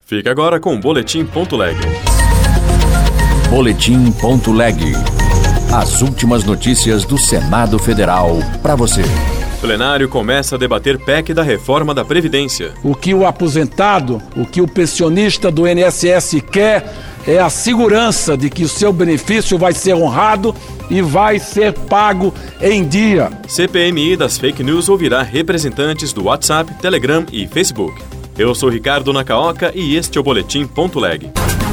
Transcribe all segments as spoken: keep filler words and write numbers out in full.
Fique agora com o Boletim.leg. Boletim.leg. As últimas notícias do Senado Federal para você. O plenário começa a debater P E C da reforma da Previdência. O que o aposentado, o que o pensionista do I N S S quer é a segurança de que o seu benefício vai ser honrado e vai ser pago em dia. C P M I das fake news ouvirá representantes do WhatsApp, Telegram e Facebook. Eu sou Ricardo Nakaoka e este é o Boletim.leg.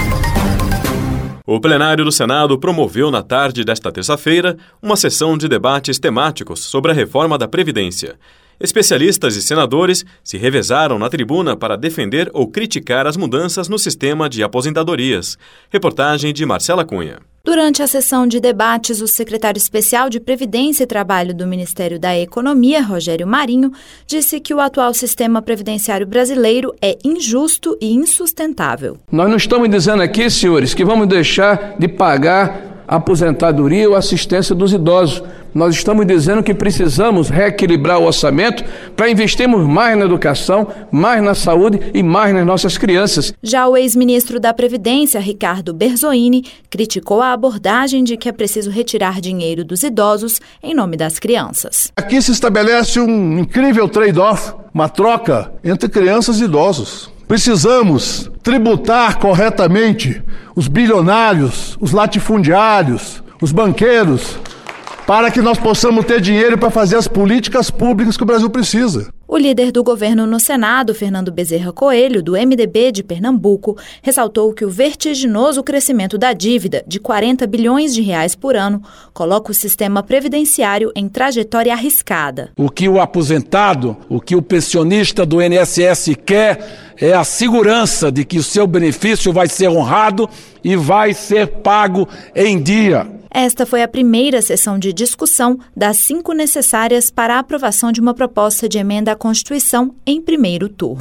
O plenário do Senado promoveu na tarde desta terça-feira uma sessão de debates temáticos sobre a reforma da Previdência. Especialistas e senadores se revezaram na tribuna para defender ou criticar as mudanças no sistema de aposentadorias. Reportagem de Marcela Cunha. Durante a sessão de debates, o secretário especial de Previdência e Trabalho do Ministério da Economia, Rogério Marinho, disse que o atual sistema previdenciário brasileiro é injusto e insustentável. Nós não estamos dizendo aqui, senhores, que vamos deixar de pagar a aposentadoria ou assistência dos idosos. Nós estamos dizendo que precisamos reequilibrar o orçamento para investirmos mais na educação, mais na saúde e mais nas nossas crianças. Já o ex-ministro da Previdência, Ricardo Berzoini, criticou a abordagem de que é preciso retirar dinheiro dos idosos em nome das crianças. Aqui se estabelece um incrível trade-off, uma troca entre crianças e idosos. Precisamos tributar corretamente os bilionários, os latifundiários, os banqueiros, para que nós possamos ter dinheiro para fazer as políticas públicas que o Brasil precisa. O líder do governo no Senado, Fernando Bezerra Coelho, do M D B de Pernambuco, ressaltou que o vertiginoso crescimento da dívida, de quarenta bilhões de reais por ano, coloca o sistema previdenciário em trajetória arriscada. O que o aposentado, o que o pensionista do I N S S quer é a segurança de que o seu benefício vai ser honrado e vai ser pago em dia. Esta foi a primeira sessão de discussão das cinco necessárias para a aprovação de uma proposta de emenda à Constituição em primeiro turno.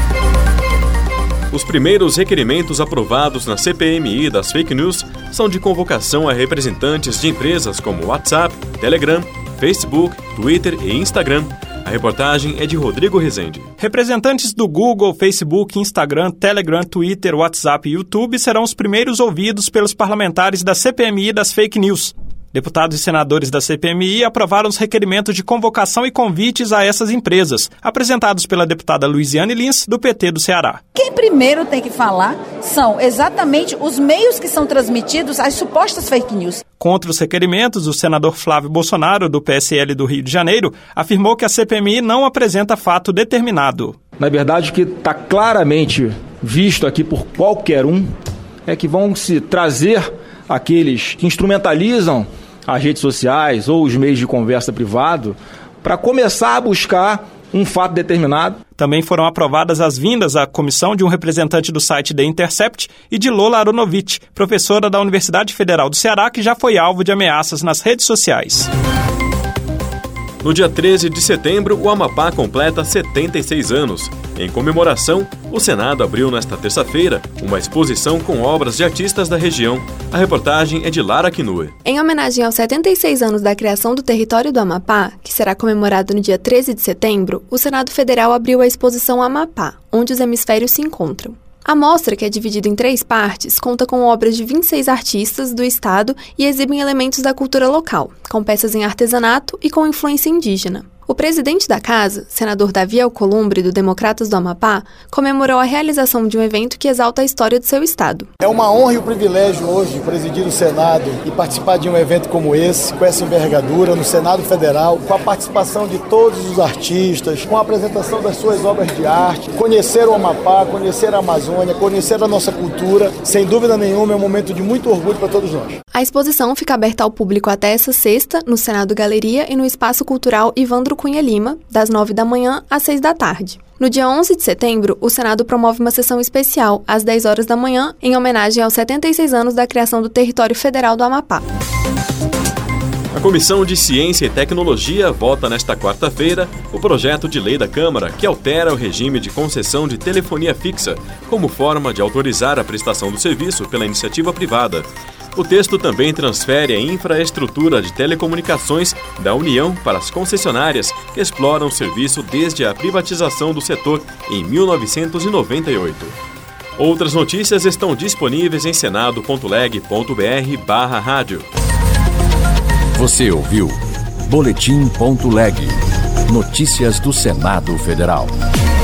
Os primeiros requerimentos aprovados na C P M I das fake news são de convocação a representantes de empresas como WhatsApp, Telegram, Facebook, Twitter e Instagram. A reportagem é de Rodrigo Rezende. Representantes do Google, Facebook, Instagram, Telegram, Twitter, WhatsApp e YouTube serão os primeiros ouvidos pelos parlamentares da C P M I das fake news. Deputados e senadores da C P M I aprovaram os requerimentos de convocação e convites a essas empresas, apresentados pela deputada Luiziane Lins, do P T do Ceará. Quem primeiro tem que falar são exatamente os meios que são transmitidos às supostas fake news. Contra os requerimentos, o senador Flávio Bolsonaro, do P S L do Rio de Janeiro, afirmou que a C P M I não apresenta fato determinado. Na verdade, o que está claramente visto aqui por qualquer um é que vão se trazer aqueles que instrumentalizam as redes sociais ou os meios de conversa privado para começar a buscar um fato determinado. Também foram aprovadas as vindas à comissão de um representante do site The Intercept e de Lola Aronovitch, professora da Universidade Federal do Ceará, que já foi alvo de ameaças nas redes sociais. No dia treze de setembro, o Amapá completa setenta e seis anos. Em comemoração, o Senado abriu nesta terça-feira uma exposição com obras de artistas da região. A reportagem é de Lara Quinue. Em homenagem aos setenta e seis anos da criação do território do Amapá, que será comemorado no dia treze de setembro, o Senado Federal abriu a exposição Amapá, onde os hemisférios se encontram. A mostra, que é dividida em três partes, conta com obras de vinte e seis artistas do estado e exibem elementos da cultura local, com peças em artesanato e com influência indígena. O presidente da casa, senador Davi Alcolumbre, do Democratas do Amapá, comemorou a realização de um evento que exalta a história do seu estado. É uma honra e um privilégio hoje presidir o Senado e participar de um evento como esse, com essa envergadura, no Senado Federal, com a participação de todos os artistas, com a apresentação das suas obras de arte, conhecer o Amapá, conhecer a Amazônia, conhecer a nossa cultura. Sem dúvida nenhuma, é um momento de muito orgulho para todos nós. A exposição fica aberta ao público até essa sexta, no Senado Galeria e no Espaço Cultural Ivandro Cunha Lima, das nove da manhã às seis da tarde. No dia onze de setembro, o Senado promove uma sessão especial, às dez horas da manhã, em homenagem aos setenta e seis anos da criação do Território Federal do Amapá. A Comissão de Ciência e Tecnologia vota nesta quarta-feira o projeto de lei da Câmara que altera o regime de concessão de telefonia fixa como forma de autorizar a prestação do serviço pela iniciativa privada. O texto também transfere a infraestrutura de telecomunicações da União para as concessionárias que exploram o serviço desde a privatização do setor em mil novecentos e noventa e oito. Outras notícias estão disponíveis em senado ponto leg ponto br barra rádio. Você ouviu Boletim ponto leg. Notícias do Senado Federal.